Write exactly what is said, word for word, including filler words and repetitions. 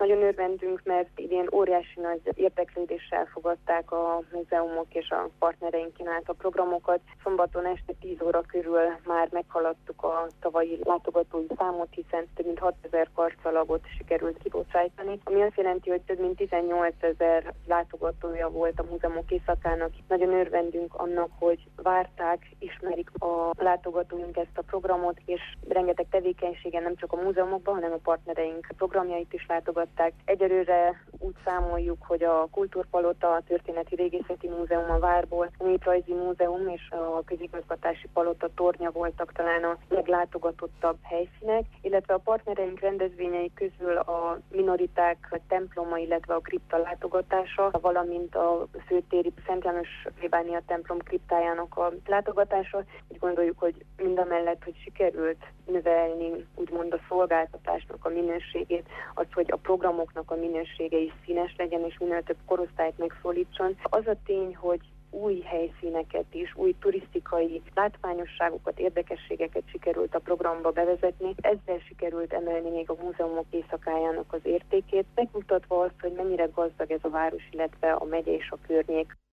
Nagyon örvendünk, mert idén óriási nagy érdeklődéssel fogadták a múzeumok és a partnereink kínálta programokat. Szombaton este tíz óra körül már meghaladtuk a tavalyi látogatói számot, hiszen több mint hatezer karcalagot sikerült kibocsájtani, ami azt jelenti, hogy több mint tizennyolcezer látogatója volt a múzeumok éjszakának. Nagyon örvendünk annak, hogy várták, ismerik a látogatóink ezt a programot, és rengeteg tevékenységen nem csak a múzeumokban, hanem a partnereink programjait is látogatták. Egyelőre úgy számoljuk, hogy a Kultúrpalota, a Történeti Régészeti Múzeum a Várból, a Néprajzi Múzeum és a Közigazgatási Palota tornya voltak talán a leglátogatottabb helyszínek, illetve a partnereink rendezvényei közül a minoriták a temploma, illetve a kripta látogatása, valamint a főtéri Szent János plébánia templom kriptájának a látogatása. Úgy gondoljuk, hogy mindamellett, hogy sikerült növelni úgymond a szolgáltatásnak a minőségét, az, hogy a programoknak a minősége is színes legyen, és minél több korosztályt megszólítson. Az a tény, hogy új helyszíneket is, új turisztikai látványosságokat, érdekességeket sikerült a programba bevezetni. Ezzel sikerült emelni még a múzeumok éjszakájának az értékét, megmutatva azt, hogy mennyire gazdag ez a város, illetve a megye és a környék.